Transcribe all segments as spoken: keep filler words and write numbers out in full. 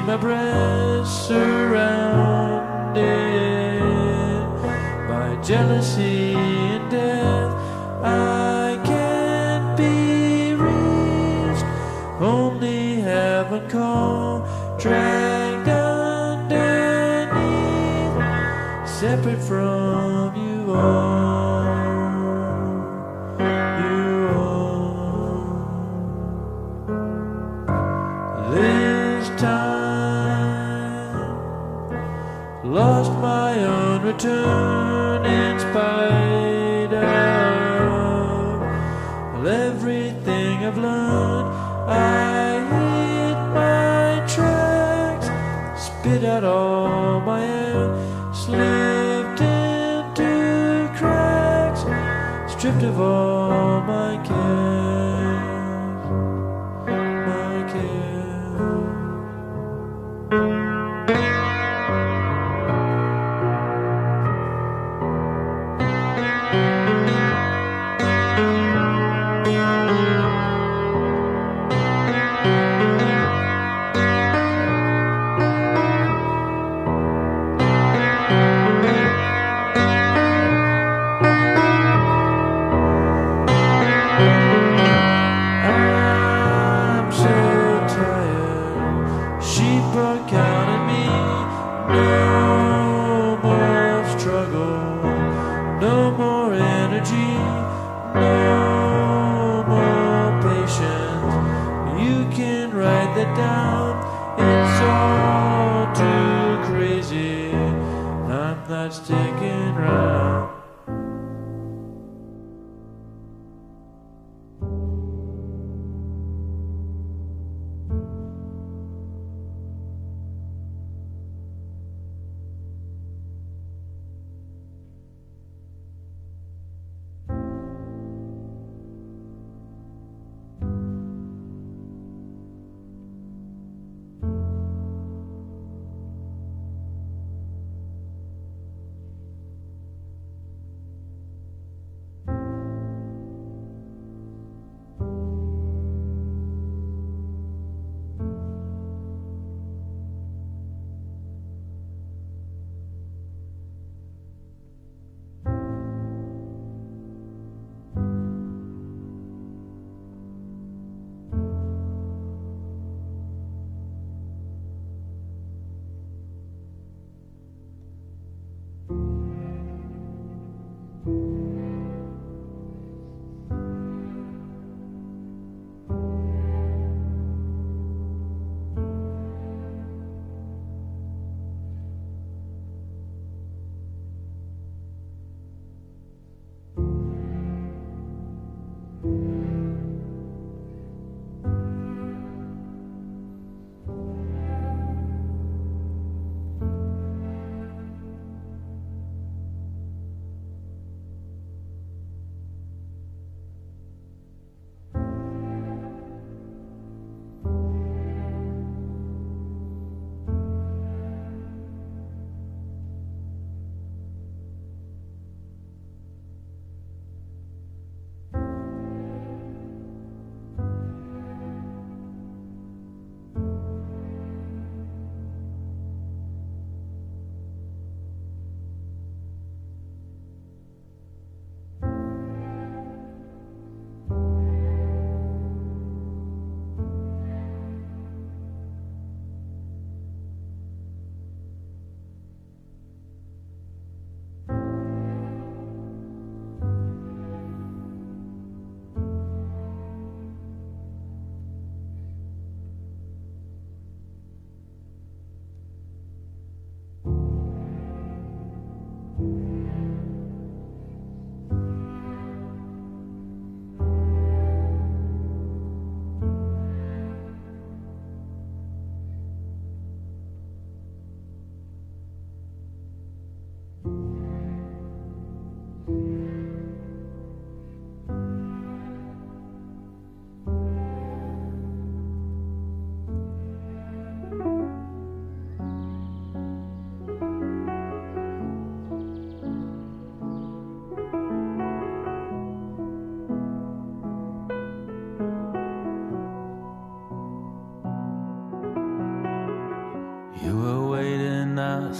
my breast surrounded by jealousy and death. I can't be reached, only heaven call, dragged underneath, separate from you all. You all. This time, lost my own return in spite of everything I've learned. I hit my tracks, spit out all my air, slipped into cracks, stripped of all my cares, my cares. Broke out at me. No more struggle, no more energy, no more patience. You can write that down, it's all too crazy. I'm not sticking around.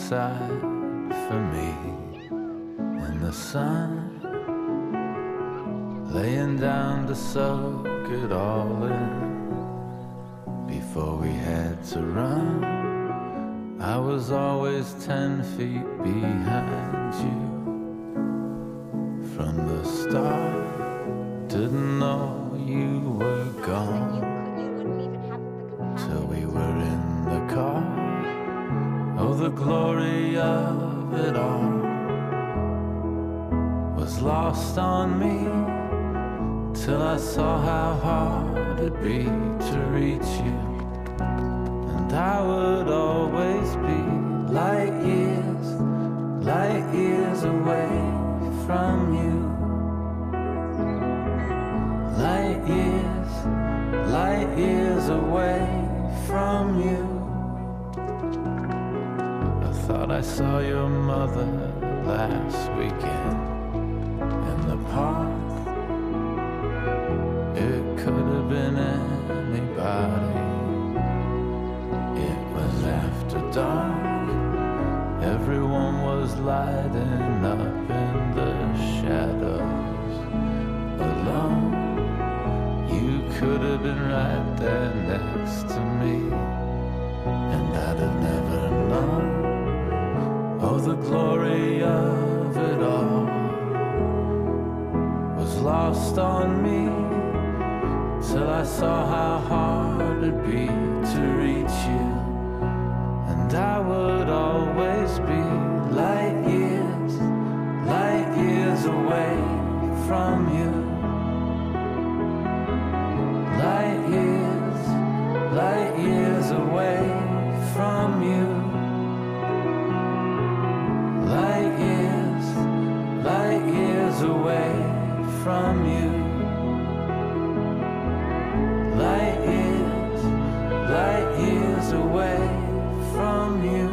inside for me in the sun, laying down to soak it all in. Before we had to run, I was always ten feet behind you. From the start, didn't know you were gone till we were in the car. Oh, the glory of it all was lost on me, till I saw how hard it'd be to reach you. And I would always be light years, light years away from you. Light years, light years away from you. I thought I saw your mother last weekend in the park. It could have been anybody. It was after dark. Everyone was lighting up in the shadows alone. You could have been right there next to me, and I'd have never known. Oh, the glory of it all was lost on me, till I saw how hard it'd be to reach you. And I would always be light years, light years away from you. Light years, light years away from you. Light years, light years away from you. Light years, light years away from you.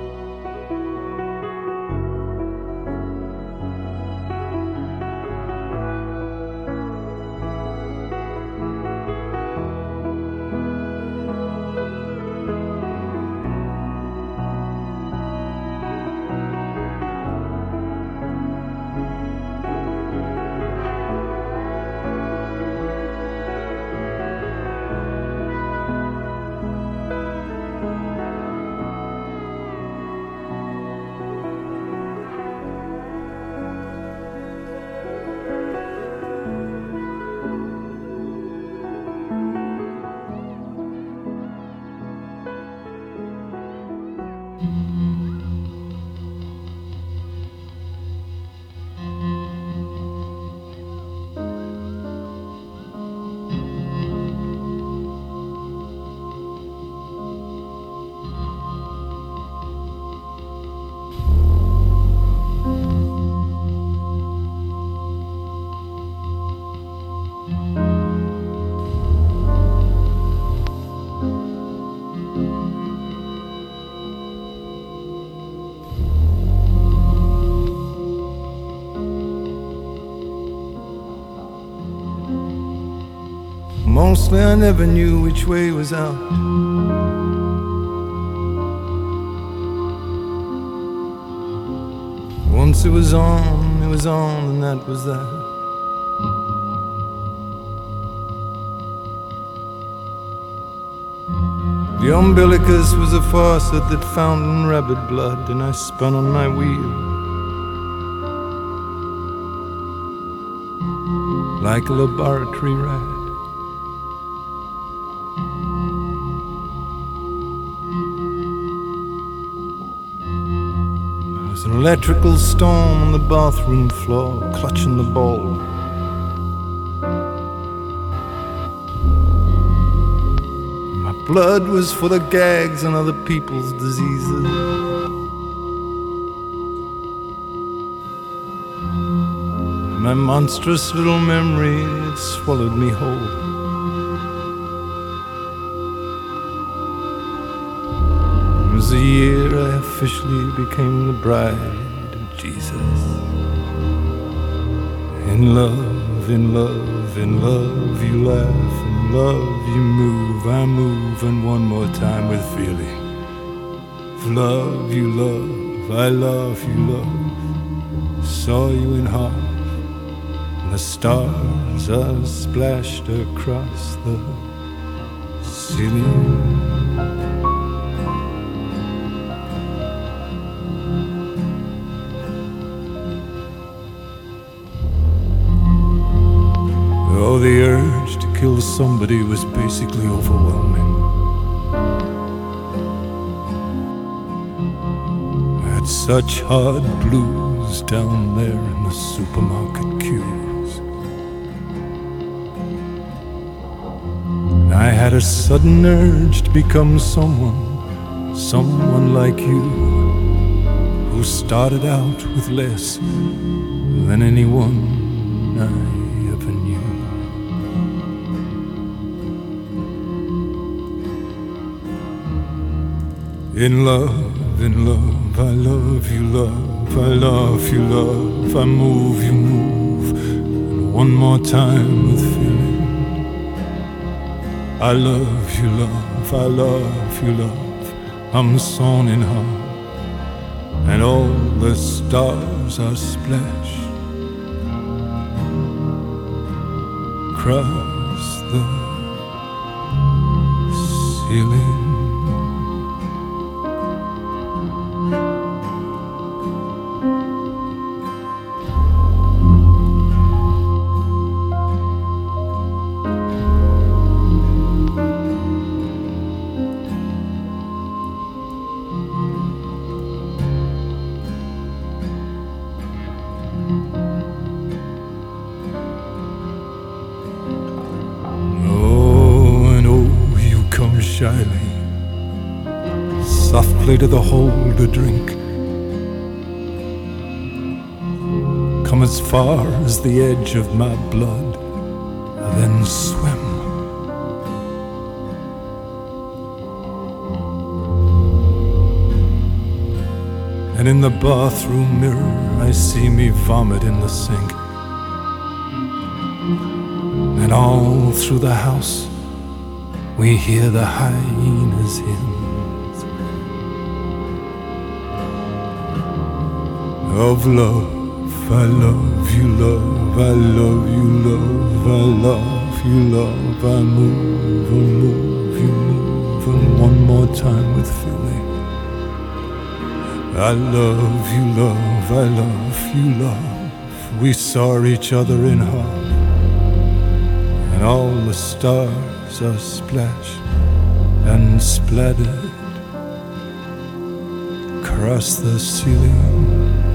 Mostly I never knew which way was out. Once it was on, it was on, and that was that. The umbilicus was a faucet that fountained rabid blood, and I spun on my wheel like a laboratory rat. An electrical storm on the bathroom floor, clutching the ball. My blood was full of gags and other people's diseases. My monstrous little memory, it swallowed me whole. It was the year I officially became the bride of Jesus. In love, in love, in love, you laugh, in love, you move, I move, and one more time with feeling. Love, you love, I love you, love. Saw you in half, and the stars are splashed across the ceiling. Oh, the urge to kill somebody was basically overwhelming. I had such hard blues down there in the supermarket queues. I had a sudden urge to become someone, someone like you, who started out with less than anyone I ever knew. In love, in love, I love you, love, I love you, love, I move, you move, and one more time with feeling. I love you, love, I love you, love, I'm sawn in half, and all the stars are splashed across the ceiling. Shyly, softly to the hold a drink. Come as far as the edge of my blood, then swim. And in the bathroom mirror I see me vomit in the sink. And all through the house we hear the hyenas' hymns of love. I love you, love, I love you, love, I love you, love, I move, I move, you move, and one more time with feeling. I love you, love, I love you, love, we saw each other in half, and all the stars are splashed and splattered across the ceiling.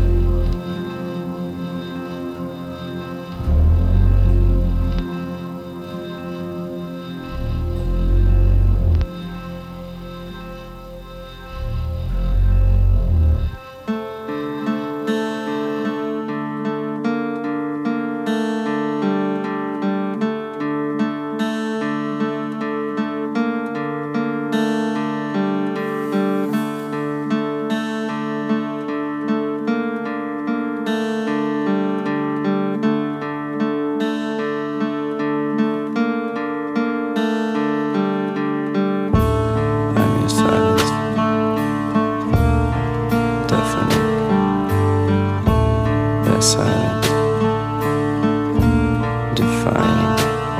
Silent, defining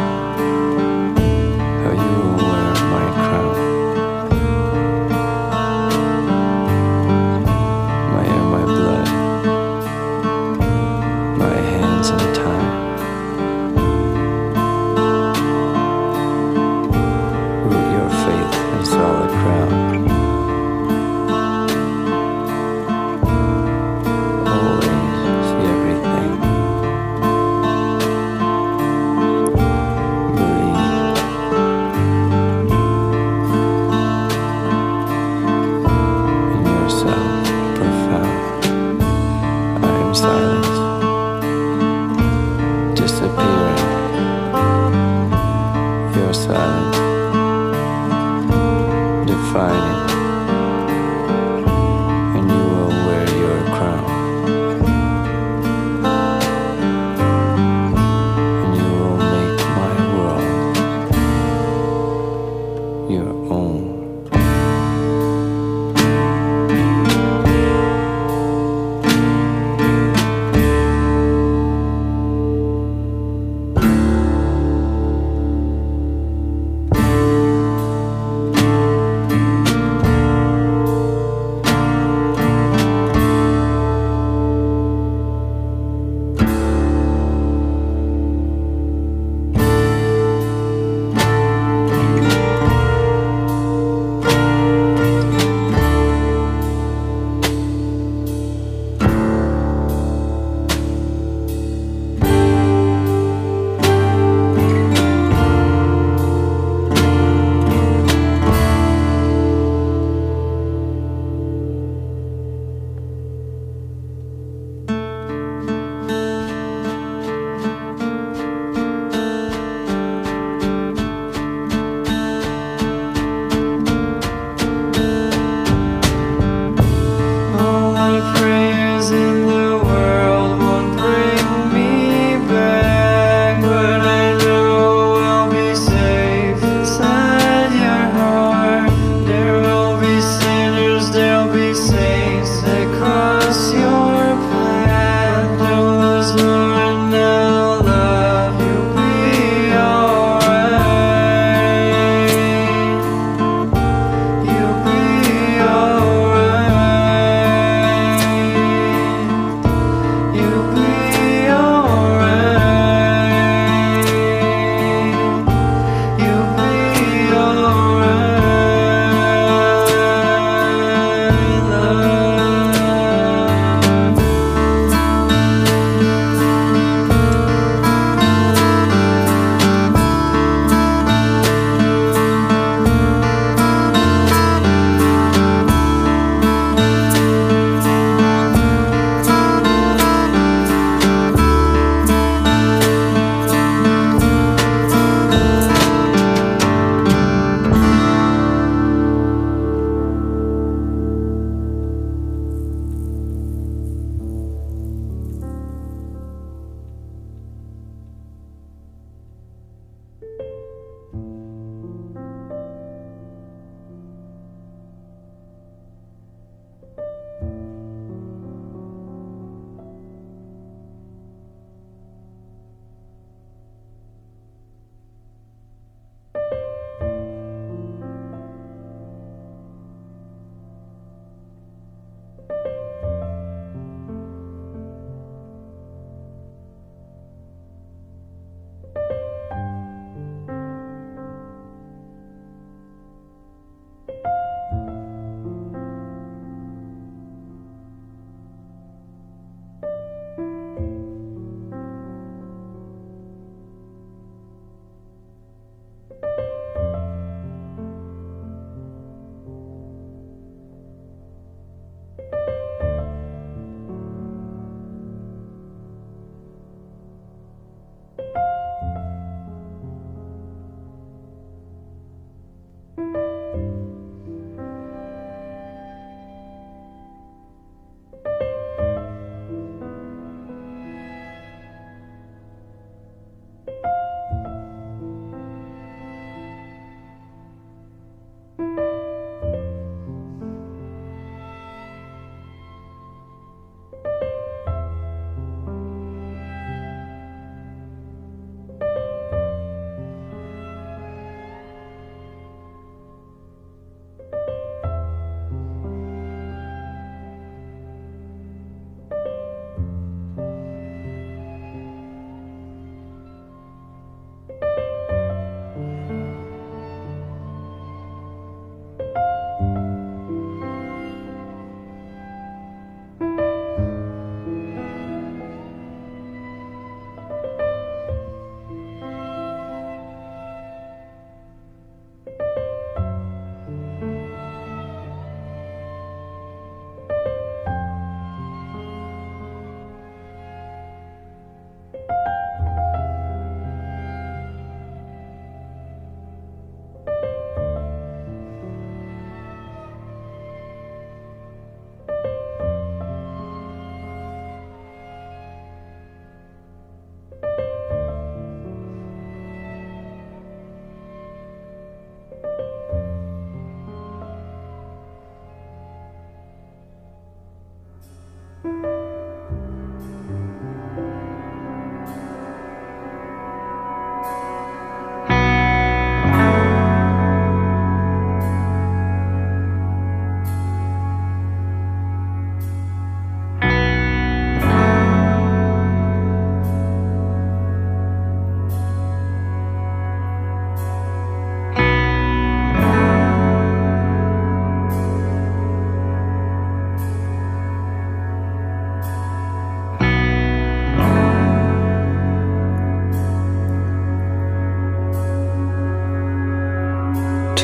how you will wear my crown, my air, my blood, my hands in time, root your faith in solid ground.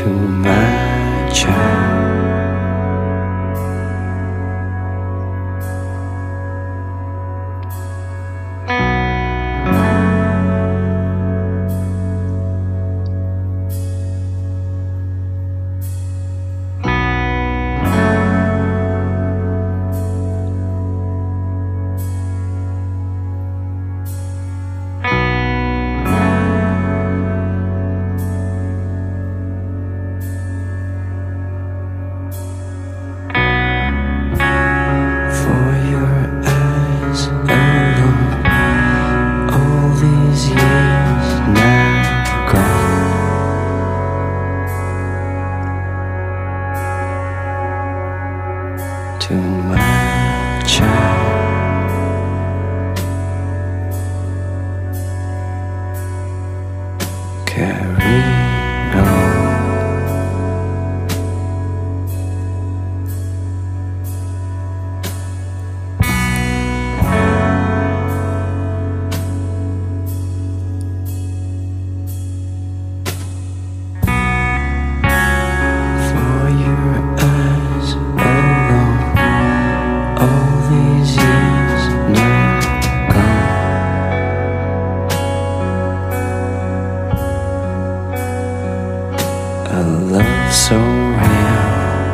to my child. To my child, carry on. For your eyes alone, all these years now gone. A love so real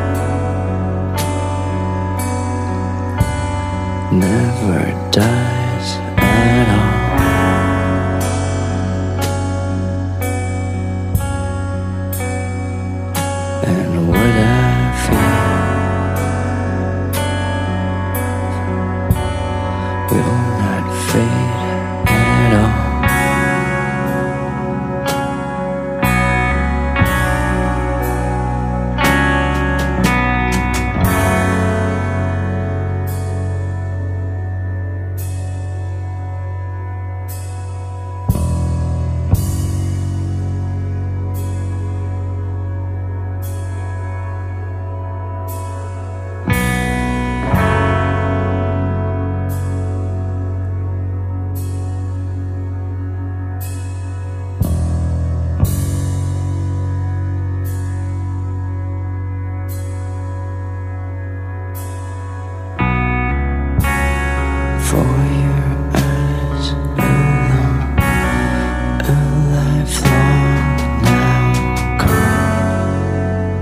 never dies at all. And what I feel will not fade at all. For your eyes alone, a lifelong now gone.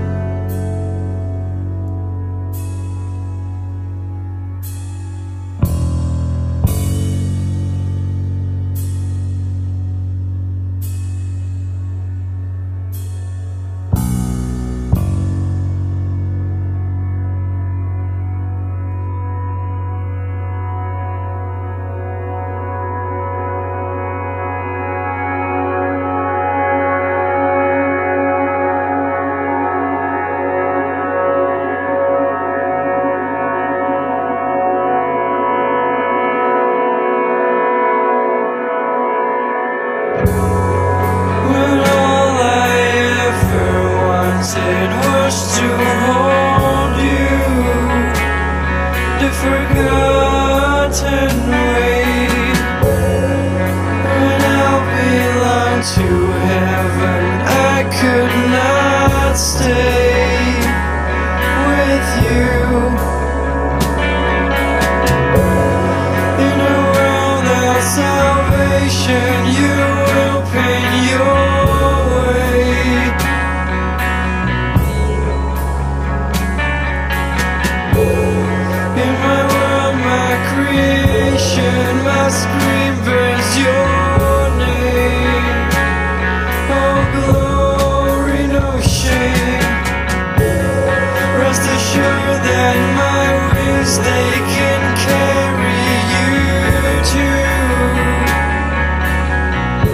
When all I ever wanted was to hold you, the forgotten way. When I belong to heaven, I could not stay with you. In a world of salvation, you open your way. In my world, my creation, my scream bears your name. Oh glory, no shame. Rest assured that my wings, they can carry you too.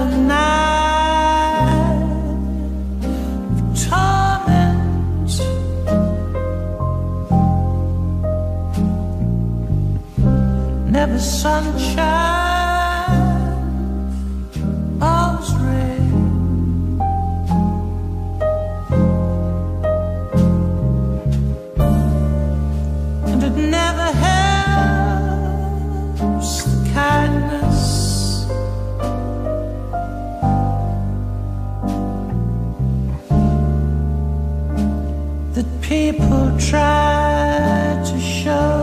another night of torment. Never sunshine, always rain. And it never helps the kindness that people try to show.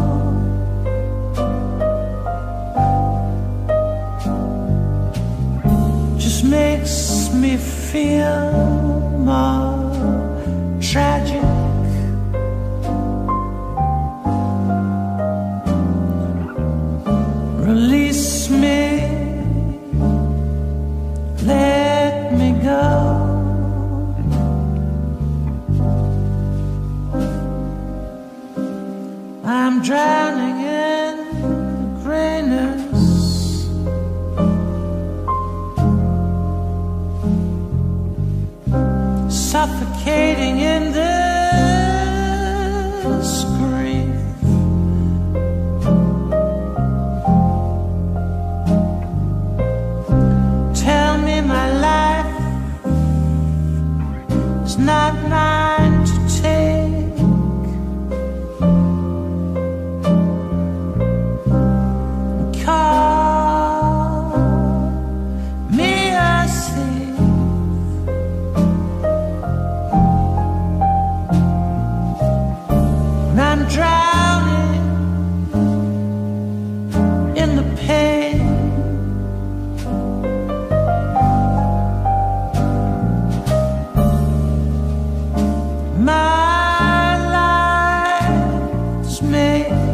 Just makes me feel more tragic. Release me, let me go. I'm drowning in the grayness, suffocating in this grief. Tell me my life is not mine to take. Drowning in the pain. My life's make.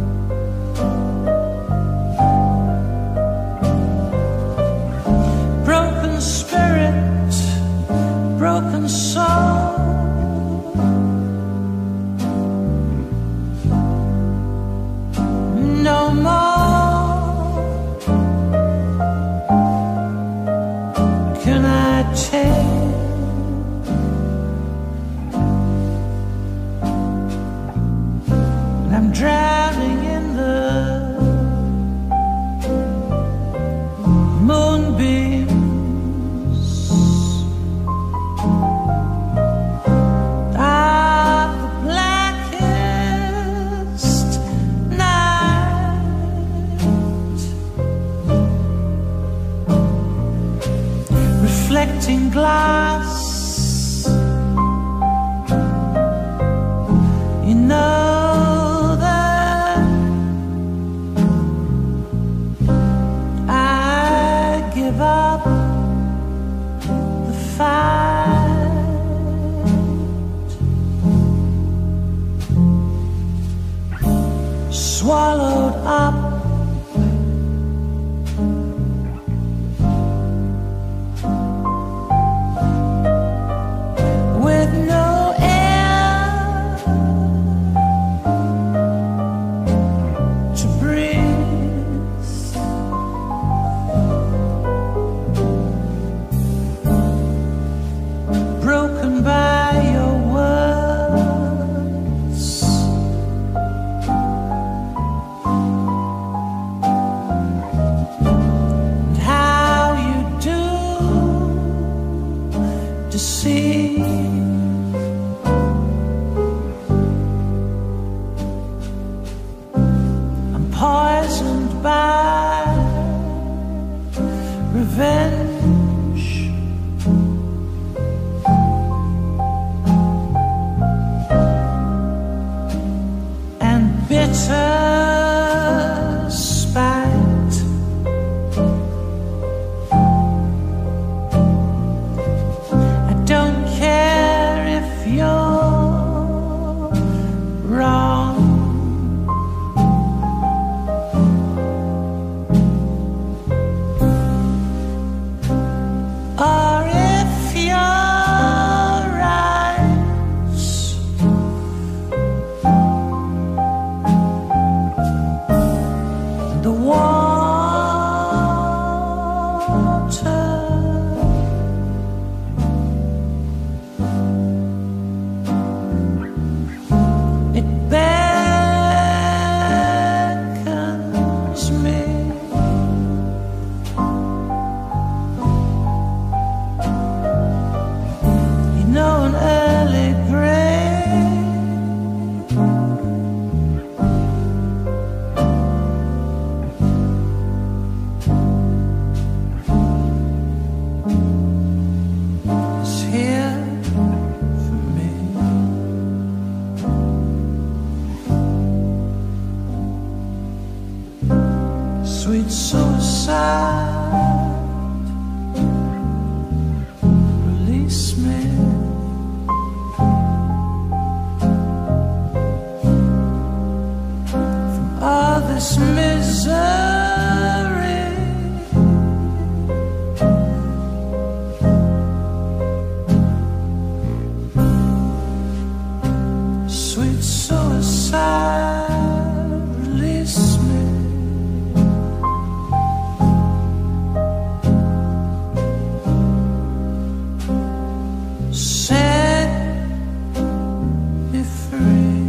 Broken spirit, broken soul. No more can I take. I'm drowning in the moonbeams of the blackest night, reflecting glass. You know that I give up the fight, swallowed up with no air to breathe. Broken by your words, and how you do deceive. I'm poisoned by revenge, and bitter spite. I don't care if you're wrong. suicide. Release me from all this misery. Sweet suicide, release me. Set me free.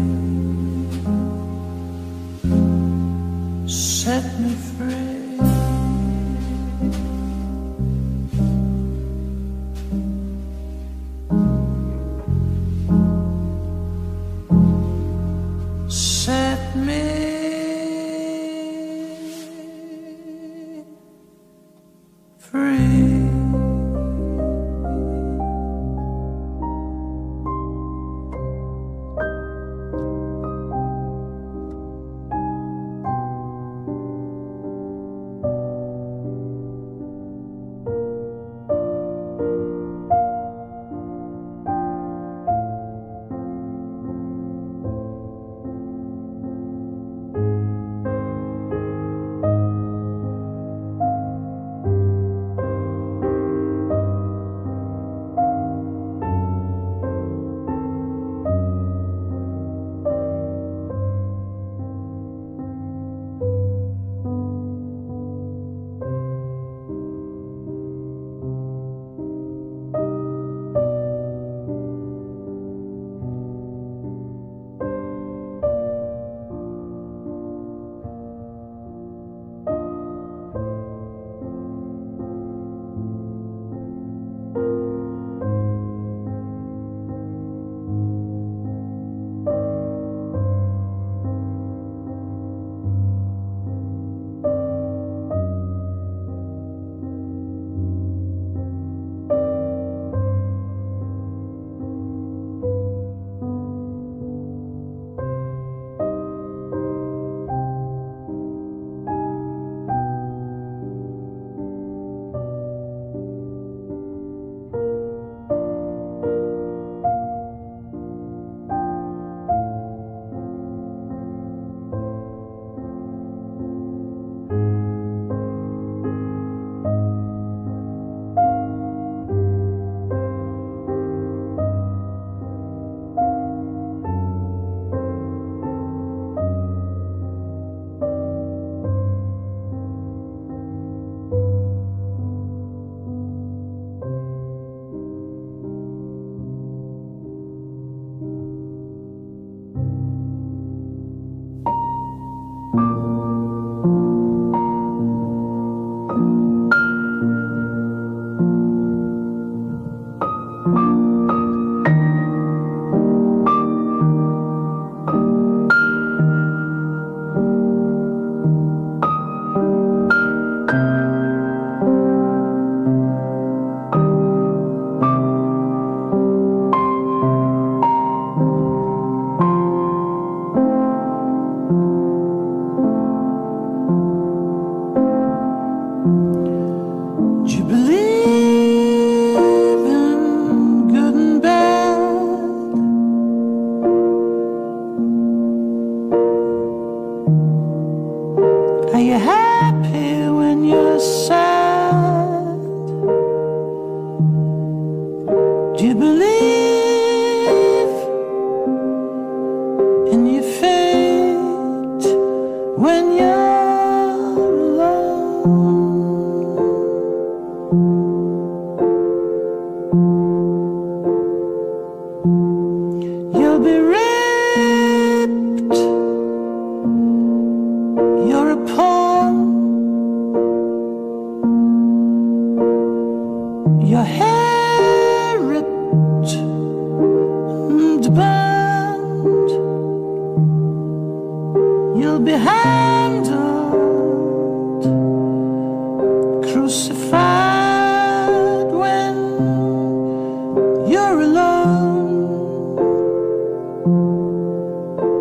Set me free. Set me free.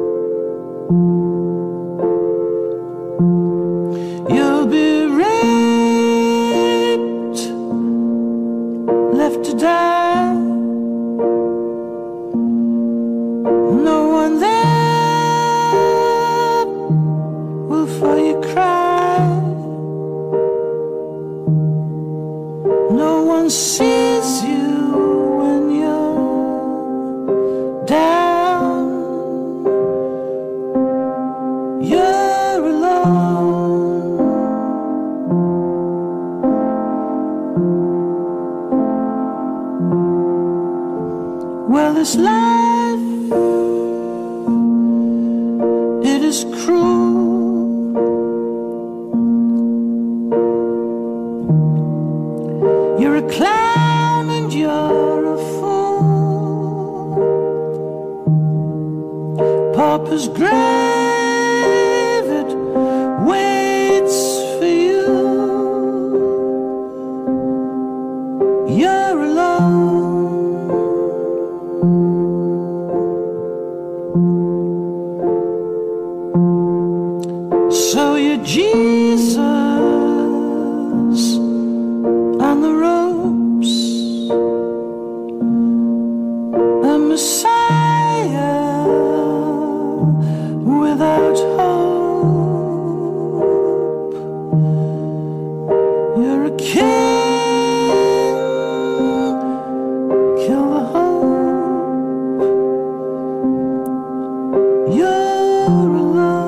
You'll be ready. one sees you when you're down. You're alone. Well, this life, it is cruel. You're a clown and you're a fool. Papa's grave, it waits for you. You're alone. So you're Jesus on the ropes, a Messiah without hope. You're a king, kill the hope. You're alone.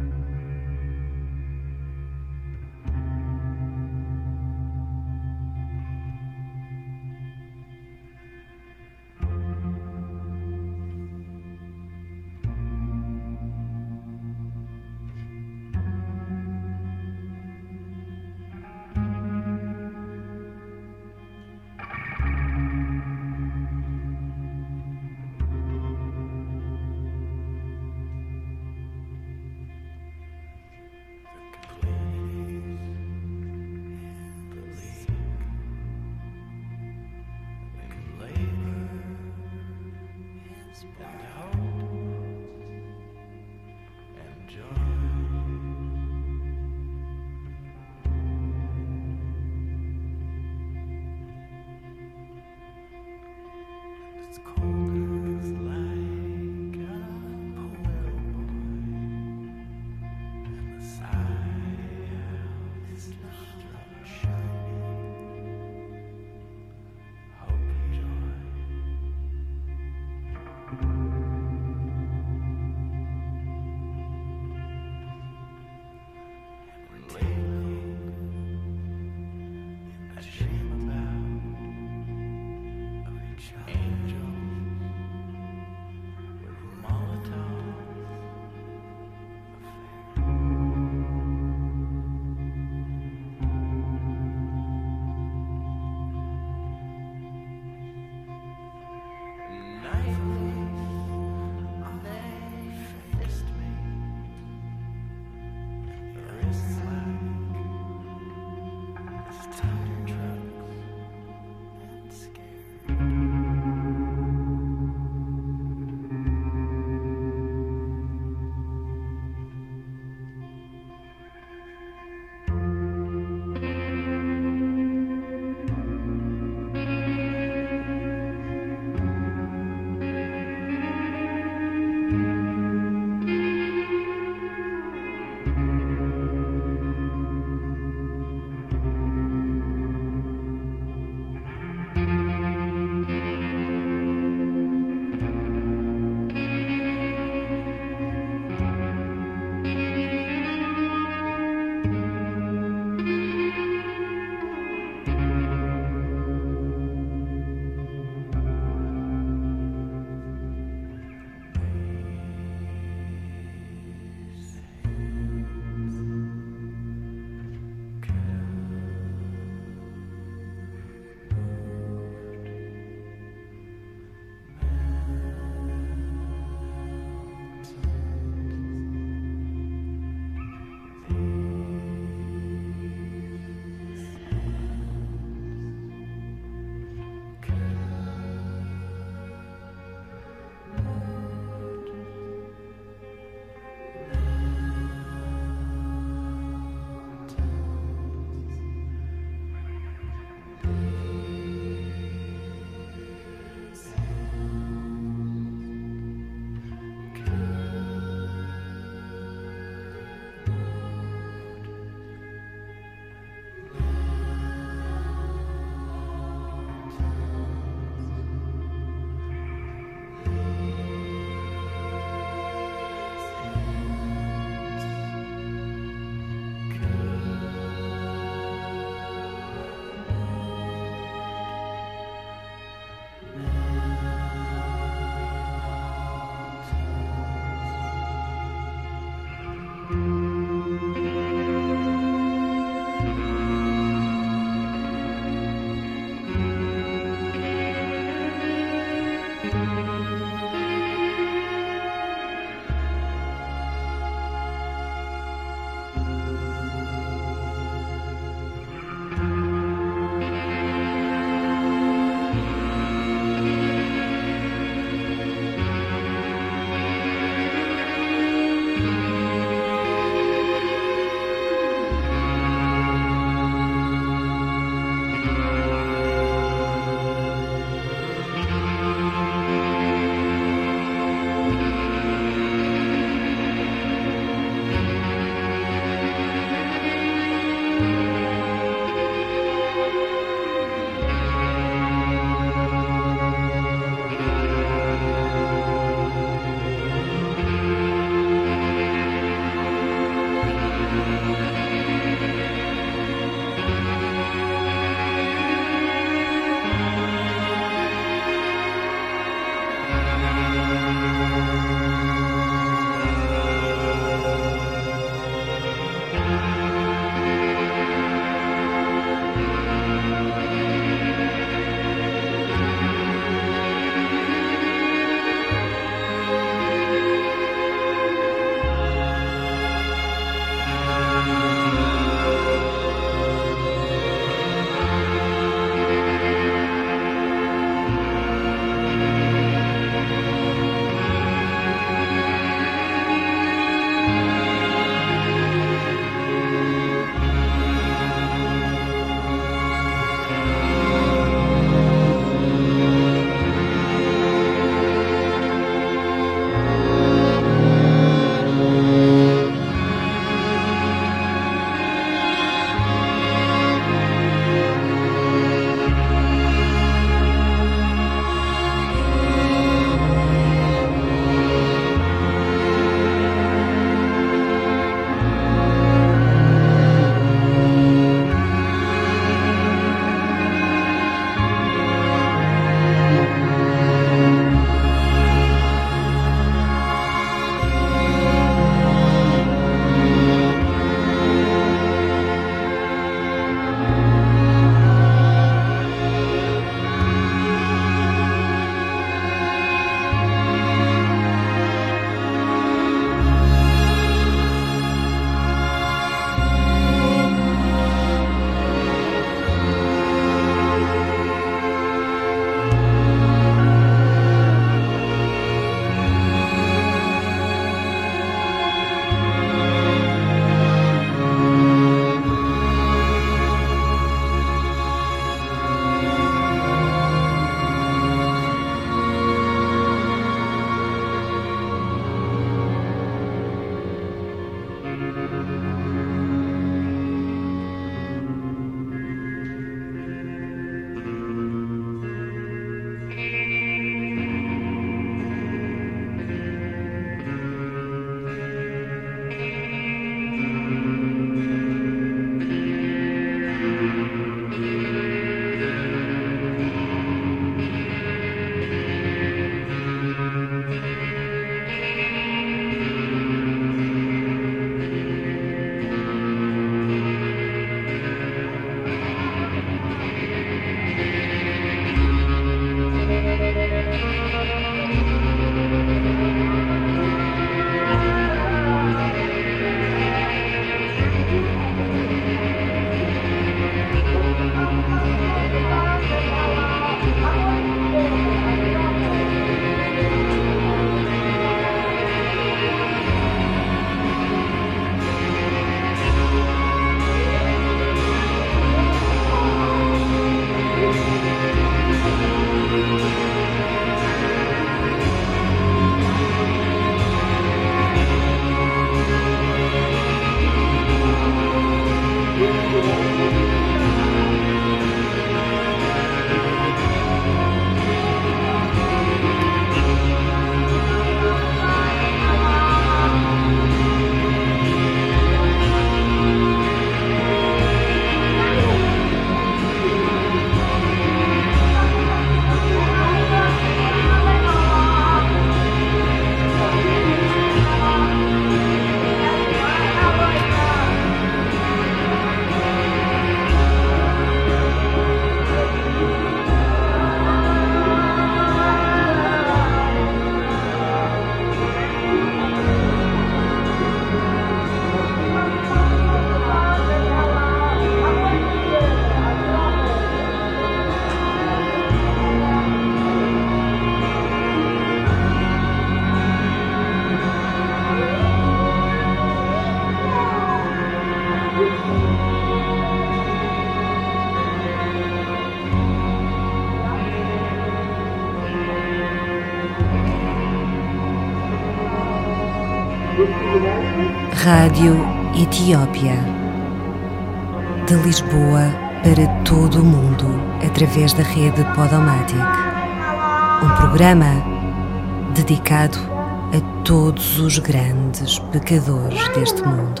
Rádio Etiópia. De Lisboa para todo o mundo, através da rede Podomatic. Um programa dedicado a todos os grandes pecadores deste mundo.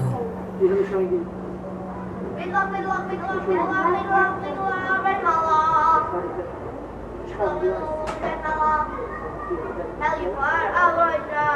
Hell, you are, I'll